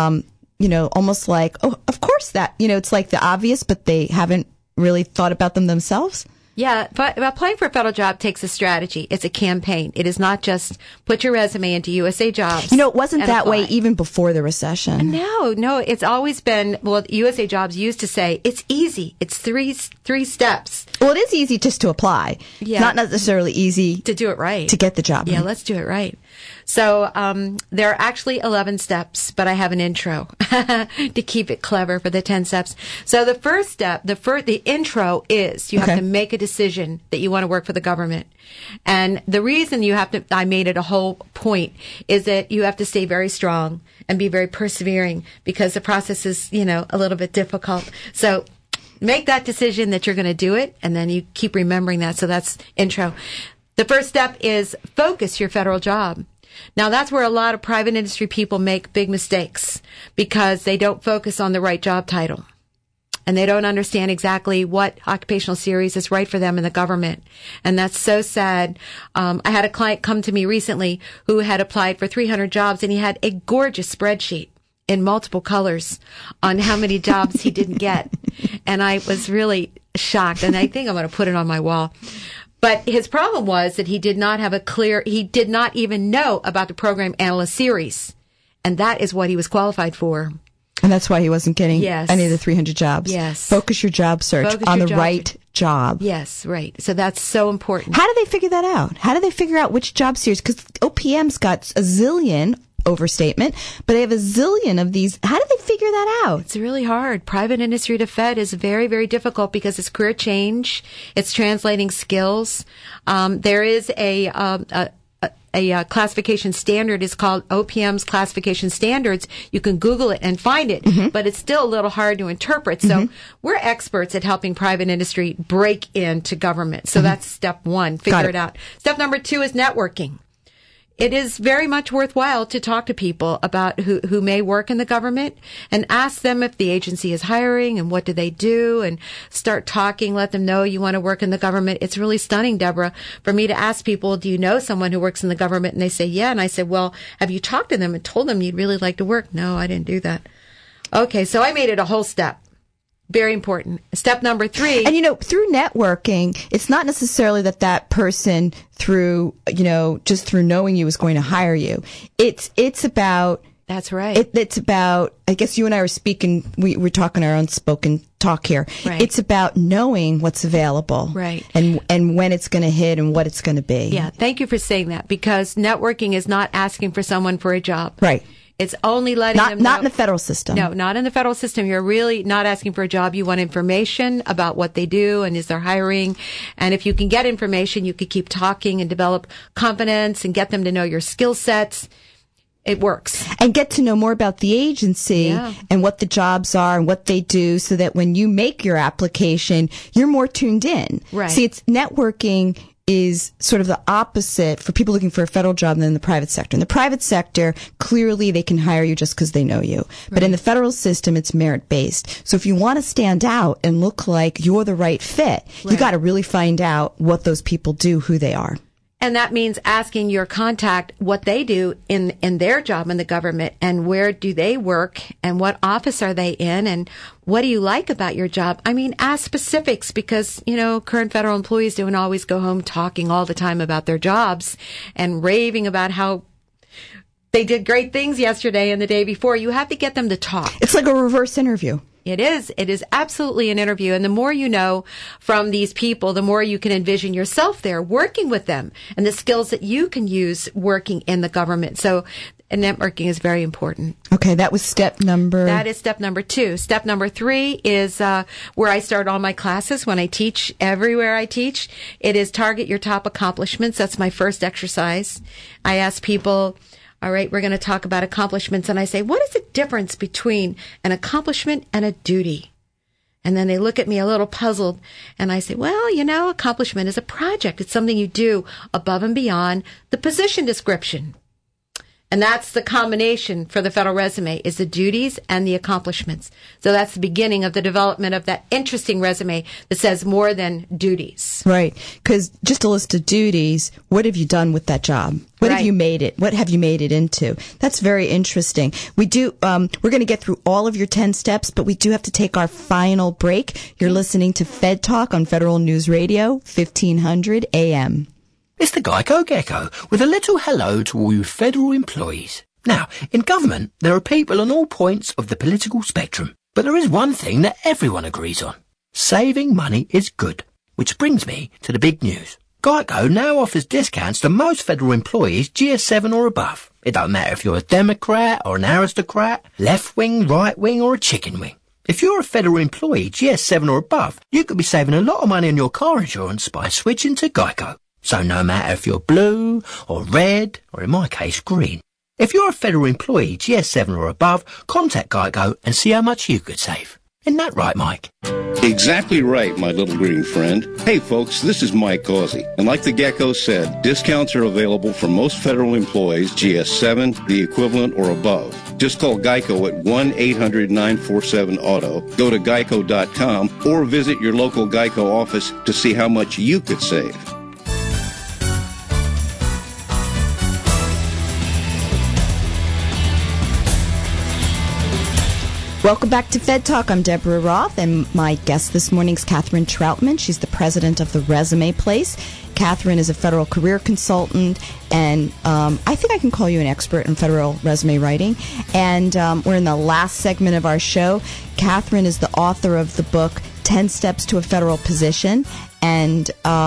almost like, oh, of course that, it's like the obvious, but they haven't really thought about them themselves. Yeah, but applying for a federal job takes a strategy. It's a campaign. It is not just put your resume into USA Jobs. It wasn't that apply. way even before the recession. No, it's always been, USA Jobs used to say, it's easy. It's three steps. Well, it is easy just to apply. Yeah. It's not necessarily easy to do it right. To get the job. Yeah, let's do it right. So, there are actually 11 steps, but I have an intro to keep it clever for the 10 steps. So the first step, the intro is you have to make a decision that you want to work for the government. And the reason I made it a whole point is that you have to stay very strong and be very persevering because the process is, a little bit difficult. So make that decision that you're going to do it, and then you keep remembering that. So that's intro. The first step is focus your federal job. Now, that's where a lot of private industry people make big mistakes because they don't focus on the right job title. And they don't understand exactly what occupational series is right for them in the government. And that's so sad. I had a client come to me recently who had applied for 300 jobs, and he had a gorgeous spreadsheet in multiple colors on how many jobs he didn't get. And I was really shocked. And I think I'm going to put it on my wall. But his problem was that he did not even know about the program analyst series. And that is what he was qualified for. And that's why he wasn't getting any of the 300 jobs. Yes. Focus your job search on the right job. Yes, right. So that's so important. How do they figure that out? How do they figure out which job series? Because OPM's got a zillion, overstatement, but they have a zillion of these. How do they figure that out? It's really hard. Private industry to Fed is very, very difficult because it's career change. It's translating skills. There is a classification standard. Is called OPM's classification standards. You can Google it and find it, but it's still a little hard to interpret. So we're experts at helping private industry break into government. So that's step 1. Figure it out. Step number 2 is networking. It is very much worthwhile to talk to people about who may work in the government and ask them if the agency is hiring and what do they do, and start talking, let them know you want to work in the government. It's really stunning, Deborah, for me to ask people, do you know someone who works in the government? And they say, yeah. And I said, well, have you talked to them and told them you'd really like to work? No, I didn't do that. Okay, so I made it a whole step. Very important. Step number 3. And, through networking, it's not necessarily that person just through knowing you is going to hire you. It's about... That's right. It's about, I guess you and I were speaking, we're talking our own spoken talk here. Right. It's about knowing what's available. Right. And when it's going to hit and what it's going to be. Yeah. Thank you for saying that, because networking is not asking for someone for a job. Right. It's only letting them know. Not in the federal system. No, not in the federal system. You're really not asking for a job. You want information about what they do and is there hiring. And if you can get information, you could keep talking and develop confidence and get them to know your skill sets. It works. And get to know more about the agency and what the jobs are and what they do, so that when you make your application, you're more tuned in. Right. See, it's networking is sort of the opposite for people looking for a federal job than in the private sector. In the private sector, clearly they can hire you just because they know you. But in the federal system, it's merit-based. So if you want to stand out and look like you're the right fit, you got to really find out what those people do, who they are. And that means asking your contact what they do in their job in the government, and where do they work, and what office are they in, and what do you like about your job? I mean, ask specifics, because, current federal employees don't always go home talking all the time about their jobs and raving about how they did great things yesterday and the day before. You have to get them to talk. It's like a reverse interview. It is. It is absolutely an interview. And the more you know from these people, the more you can envision yourself there working with them and the skills that you can use working in the government. So networking is very important. Okay, that was That is step number 2. Step number 3 is where I start all my classes when I teach, everywhere I teach. It is target your top accomplishments. That's my first exercise. I ask people, all right, we're going to talk about accomplishments. And I say, what is the difference between an accomplishment and a duty? And then they look at me a little puzzled. And I say, well, accomplishment is a project. It's something you do above and beyond the position description. And that's the combination for the federal resume, is the duties and the accomplishments. So that's the beginning of the development of that interesting resume that says more than duties. Right. Because just a list of duties, what have you done with that job? What have you made it? What have you made it into? That's very interesting. We do, we're going to get through all of your 10 steps, but we do have to take our final break. You're listening to Fed Talk on Federal News Radio, 1500 AM. It's the Geico Gecko with a little hello to all you federal employees. Now, in government, there are people on all points of the political spectrum, but there is one thing that everyone agrees on. Saving money is good. Which brings me to the big news. Geico now offers discounts to most federal employees GS7 or above. It don't matter if you're a Democrat or an aristocrat, left wing, right wing or a chicken wing. If you're a federal employee GS7 or above, you could be saving a lot of money on your car insurance by switching to Geico. So no matter if you're blue or red, or in my case, green. If you're a federal employee, GS7 or above, contact Geico and see how much you could save. Isn't that right, Mike? Exactly right, my little green friend. Hey, folks, this is Mike Causey. And like the Gecko said, discounts are available for most federal employees, GS7, the equivalent, or above. Just call Geico at 1-800-947-AUTO, go to geico.com, or visit your local Geico office to see how much you could save. Welcome back to Fed Talk. I'm Deborah Roth, and my guest this morning is Catherine Troutman. She's the president of the Resume Place. Catherine is a federal career consultant, and I think I can call you an expert in federal resume writing. And we're in the last segment of our show. Catherine is the author of the book, 10 Steps to a Federal Position. And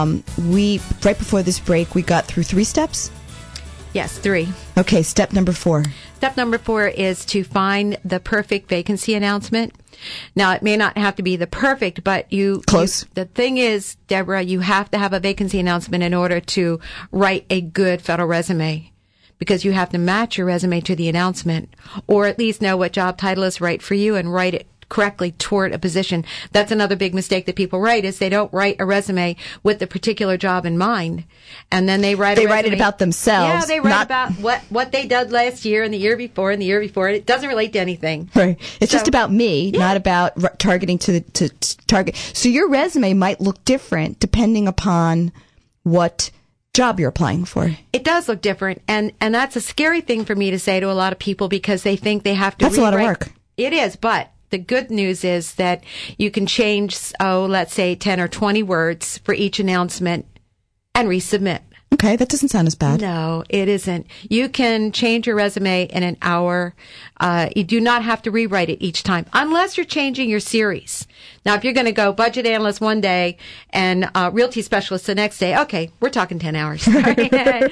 right before this break, we got through 3 steps? Yes, 3. Okay, step number 4. Step number 4 is to find the perfect vacancy announcement. Now, it may not have to be the perfect, but Close. The thing is, Deborah, you have to have a vacancy announcement in order to write a good federal resume, because you have to match your resume to the announcement, or at least know what job title is right for you and write it correctly toward a position. That's another big mistake that people write, is they don't write a resume with the particular job in mind. And then they write it about themselves. Yeah, they write about what they did last year and the year before and the year before. It doesn't relate to anything. Right. It's just about me, not about targeting to target. So your resume might look different depending upon what job you're applying for. It does look different. And that's a scary thing for me to say to a lot of people, because they think they have to That's rewrite. a lot of work. It is, but the good news is that you can change, let's say 10 or 20 words for each announcement and resubmit. Okay, that doesn't sound as bad. No, it isn't. You can change your resume in an hour. You do not have to rewrite it each time, unless you're changing your series. Now, if you're going to go budget analyst one day and realty specialist the next day, okay, we're talking 10 hours. yeah.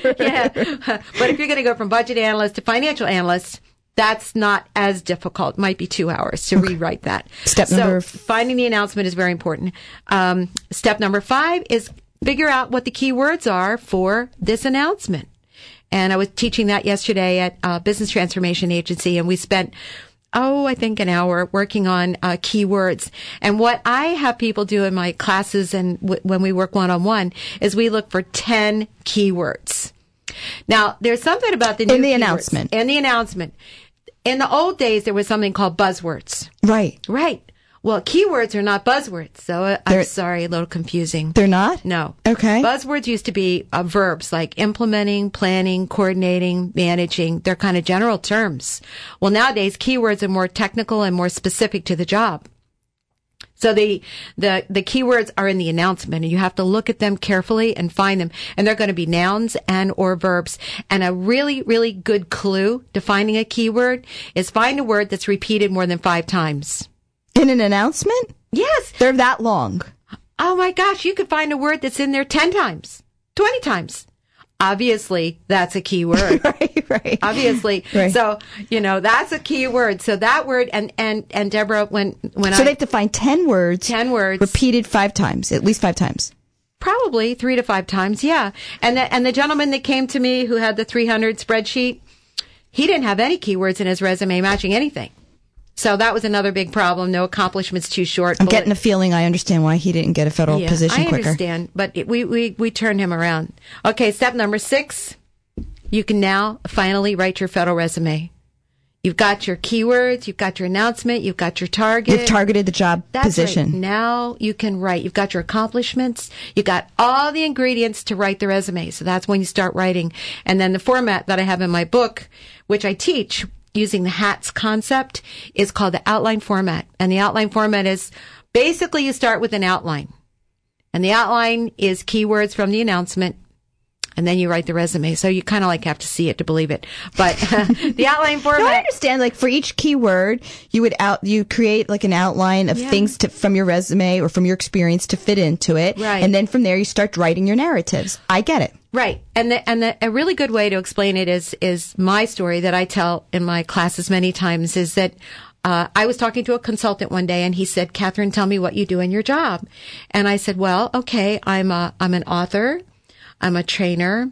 But if you're going to go from budget analyst to financial analyst, that's not as difficult. It might be 2 hours to rewrite that. So finding the announcement is very important. Step number 5 is figure out what the key words are for this announcement. And I was teaching that yesterday at Business Transformation Agency, and we spent I think an hour working on keywords. And what I have people do in my classes and when we work one-on-one is we look for 10 keywords. Now, there's something about the new In the keywords. announcement. In the announcement. In the old days, there was something called buzzwords. Right. Right. Well, keywords are not buzzwords, so I'm sorry, a little confusing. They're not? No. Okay. Buzzwords used to be verbs like implementing, planning, coordinating, managing. They're kind of general terms. Well, nowadays, keywords are more technical and more specific to the job. So the keywords are in the announcement, and you have to look at them carefully and find them. And they're going to be nouns and or verbs. And a really, really good clue to finding a keyword is find a word that's repeated more than 5 times. In an announcement? Yes. They're that long. Oh my gosh, you could find a word that's in there 10 times, 20 times. Obviously, that's a key word. Right. Obviously. Right. So, that's a key word. So that word, and Deborah, when So they have to find 10 words. 10 words. Repeated 5 times, at least 5 times. Probably 3 to 5 times, yeah. And the gentleman that came to me who had the 300 spreadsheet, he didn't have any keywords in his resume matching anything. So that was another big problem. No accomplishments too short. I'm getting a feeling I understand why he didn't get a federal position quicker. I understand, but we turned him around. Okay, step number 6. You can now finally write your federal resume. You've got your keywords, you've got your announcement, you've got your target. You've targeted the job position. Right. Now you can write. You've got your accomplishments. You've got all the ingredients to write the resume. So that's when you start writing. And then the format that I have in my book, which I teach using the HATS concept, is called the outline format. And the outline format is basically you start with an outline. And the outline is keywords from the announcement. And then you write the resume. So you kind of have to see it to believe it. But the outline format. No, I understand. For each keyword, you create an outline of things from your resume or from your experience to fit into it. Right. And then from there, you start writing your narratives. I get it. Right. And a really good way to explain it is my story that I tell in my classes many times is that I was talking to a consultant one day and he said, "Catherine, tell me what you do in your job." And I said, "Well, okay, I'm an author. I'm a trainer.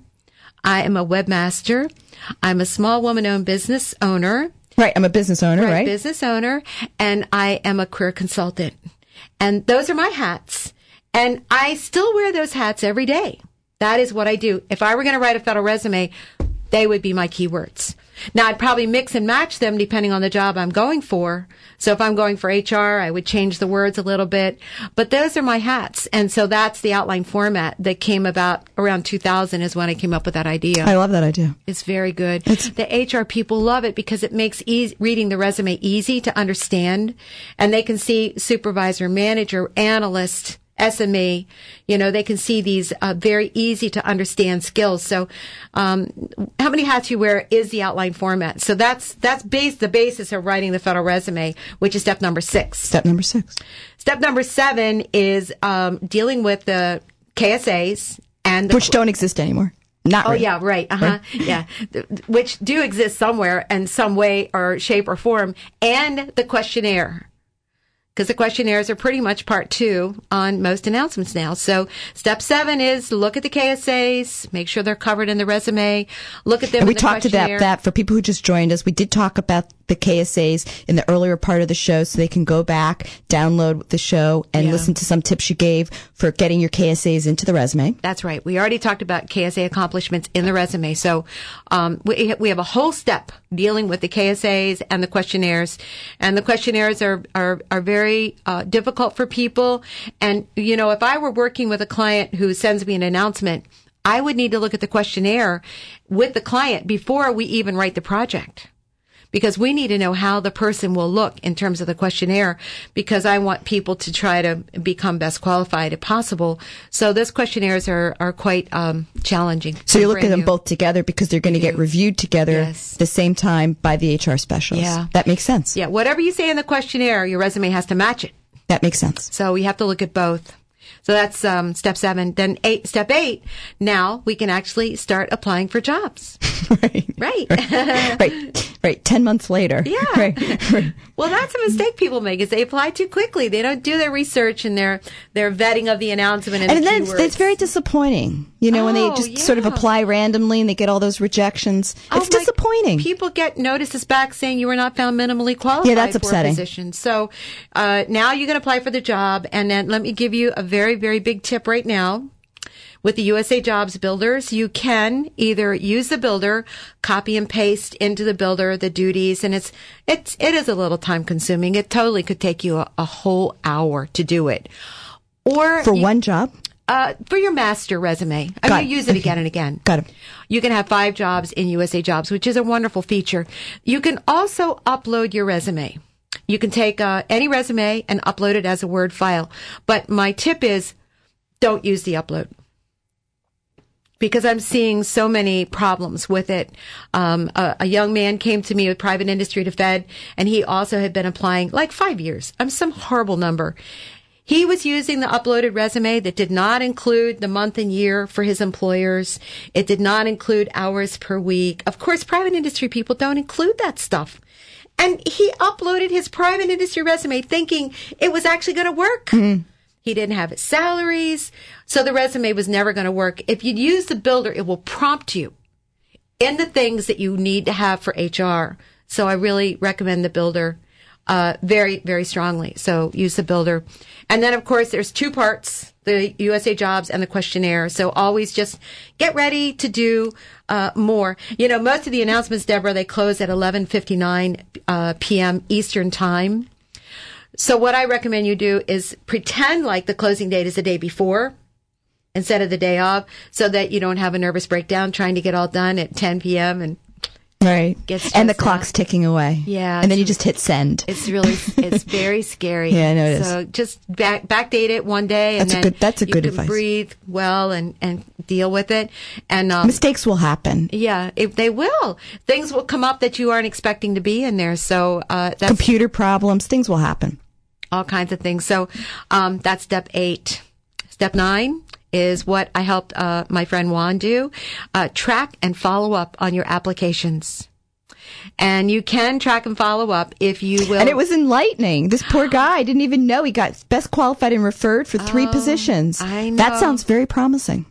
I am a webmaster. I'm a small woman-owned business owner." Right. I'm a business owner, right? Business owner. And I am a career consultant. And those are my hats. And I still wear those hats every day. That is what I do. If I were going to write a federal resume, they would be my keywords. Now, I'd probably mix and match them depending on the job I'm going for. So if I'm going for HR, I would change the words a little bit. But those are my hats. And so that's the outline format that came about around 2000 is when I came up with that idea. I love that idea. It's very good. The HR people love it because it makes reading the resume easy to understand. And they can see supervisor, manager, analyst, SME, they can see these very easy to understand skills. So, how many hats you wear is the outline format. So that's the basis of writing the federal resume, which is step number 6. Step number 6. Step number 7 is dealing with the KSAs and which don't exist anymore. Not really. Oh, yeah, right. Right? Yeah. Which do exist somewhere in some way or shape or form, and the questionnaire. Because the questionnaires are pretty much part 2 on most announcements now. So step 7 is look at the KSAs, make sure they're covered in the resume, look at them. And we in the talked about that for people who just joined us. We did talk about the KSAs in the earlier part of the show, so they can go back, download the show, and listen to some tips you gave for getting your KSAs into the resume. That's right. We already talked about KSA accomplishments in the resume. So we have a whole step dealing with the KSAs and the questionnaires. And the questionnaires are very difficult for people. And, if I were working with a client who sends me an announcement, I would need to look at the questionnaire with the client before we even write the project. Because we need to know how the person will look in terms of the questionnaire, because I want people to try to become best qualified if possible. So those questionnaires are quite challenging. So you look at them both together because they're going to get reviewed together at the same time by the HR specialist. Yeah. That makes sense. Yeah. Whatever you say in the questionnaire, your resume has to match it. That makes sense. So we have to look at both. So that's step 7. Then step 8, now we can actually start applying for jobs. Right. Right. Right. Right, 10 months later. Yeah. Right. Well, that's a mistake people make, is they apply too quickly. They don't do their research and their vetting of the announcement and then keywords. it's very disappointing, when they just sort of apply randomly and they get all those rejections. It's disappointing. People get notices back saying you were not found minimally qualified Yeah, that's for upsetting. a position. So now you can apply for the job, and then let me give you a very, very big tip right now. With the USA Jobs Builders, you can either use the builder, copy and paste into the builder the duties, and it is a little time consuming. It totally could take you a whole hour to do it. Or for one job? For your master resume. You use it again and again. Got it. You can have 5 jobs in USA Jobs, which is a wonderful feature. You can also upload your resume. You can take any resume and upload it as a Word file. But my tip is, don't use the upload, because I'm seeing so many problems with it. A young man came to me with private industry to Fed, and he also had been applying like 5 years. Some horrible number. He was using the uploaded resume that did not include the month and year for his employers. It did not include hours per week. Of course, private industry people don't include that stuff. And he uploaded his private industry resume thinking it was actually going to work. Mm-hmm. He didn't have his salaries, so the resume was never going to work. If you use the builder, it will prompt you in the things that you need to have for HR. So I really recommend the builder very, very strongly. So use the builder. And then, of course, there's 2 parts, the USA Jobs and the questionnaire. So always just get ready to do more. Most of the announcements, Deborah, they close at 11:59 p.m. Eastern Time. So what I recommend you do is pretend like the closing date is the day before instead of the day of, so that you don't have a nervous breakdown trying to get all done at 10 p.m. and right. And the clock's ticking away. Yeah. And then you just hit send. It's very scary. Yeah, I know it is. So just backdate it one day, and that's good you advice. can breathe well and deal with it. And mistakes will happen. Yeah, they will. Things will come up that you aren't expecting to be in there. So that's computer problems, things will happen. All kinds of things. So that's step 8. Step 9 is what I helped my friend Juan do. Track and follow up on your applications. And you can track and follow up if you will. And it was enlightening. This poor guy didn't even know he got best qualified and referred for 3 positions. I know. That sounds very promising.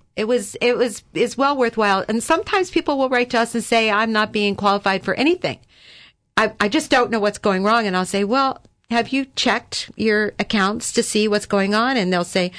It's well worthwhile. And sometimes people will write to us and say, I'm not being qualified for anything. I just don't know what's going wrong. And I'll say, well, have you checked your accounts to see what's going on? And they'll say,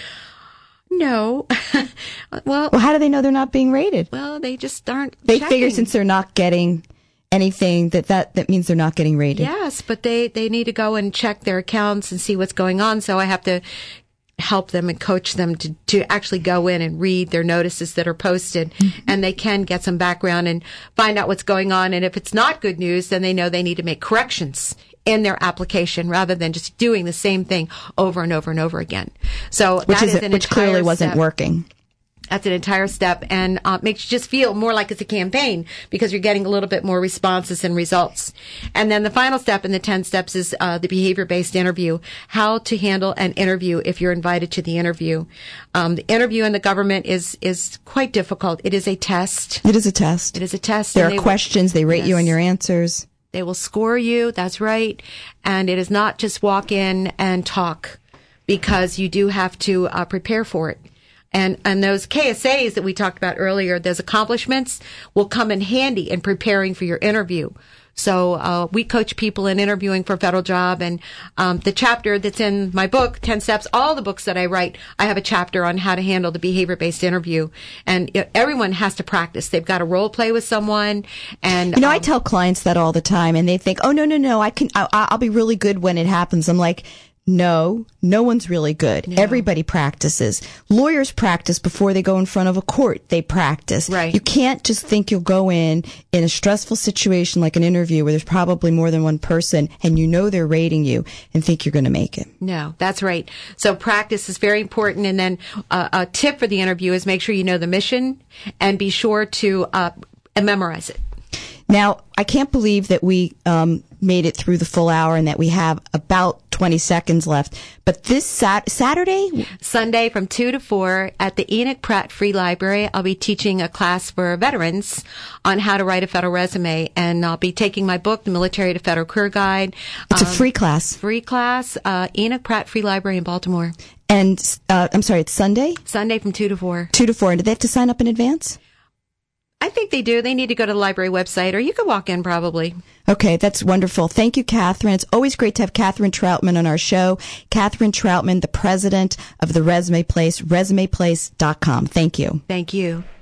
no. Well, how do they know they're not being rated? Well, they just aren't They checking. figure since they're not getting anything that means they're not getting rated. Yes, but they need to go and check their accounts and see what's going on. So I have to help them and coach them to actually go in and read their notices that are posted, and they can get some background and find out what's going on. And if it's not good news, then they know they need to make corrections in their application rather than just doing the same thing over and over and over again. So which clearly wasn't working. That's an entire step, and makes you just feel more like it's a campaign because you're getting a little bit more responses and results. And then the final step in the 10 steps is the behavior-based interview, how to handle an interview if you're invited to the interview. The interview in the government is quite difficult. It is a test. It is a test. It is a test. There are questions. They rate you on your answers. They will score you. That's right. And it is not just walk in and talk, because you do have to prepare for it. And those KSAs that we talked about earlier, those accomplishments will come in handy in preparing for your interview. So we coach people in interviewing for a federal job, and the chapter that's in my book, 10 Steps, all the books that I write, I have a chapter on how to handle the behavior-based interview. And everyone has to practice. They've got to role play with someone. And I tell clients that all the time, and they think, oh, no, I'll be really good when it happens. I'm like, no one's really good. No. Everybody practices. Lawyers practice before they go in front of a court. They practice. Right. You can't just think you'll go in a stressful situation like an interview where there's probably more than one person and they're rating you and think you're going to make it. No, that's right. So practice is very important. And then a tip for the interview is make sure you know the mission and be sure to memorize it. Now, I can't believe that we made it through the full hour and that we have about 20 seconds left. But this Saturday? Sunday from 2 to 4 at the Enoch Pratt Free Library, I'll be teaching a class for veterans on how to write a federal resume. And I'll be taking my book, The Military to Federal Career Guide. It's a free class. Free class, Enoch Pratt Free Library in Baltimore. And, I'm sorry, it's Sunday? Sunday from 2 to 4. 2 to 4. And do they have to sign up in advance? I think they do. They need to go to the library website, or you could walk in probably. Okay, that's wonderful. Thank you, Catherine. It's always great to have Catherine Troutman on our show. Catherine Troutman, the president of the Resume Place, resumeplace.com. Thank you. Thank you.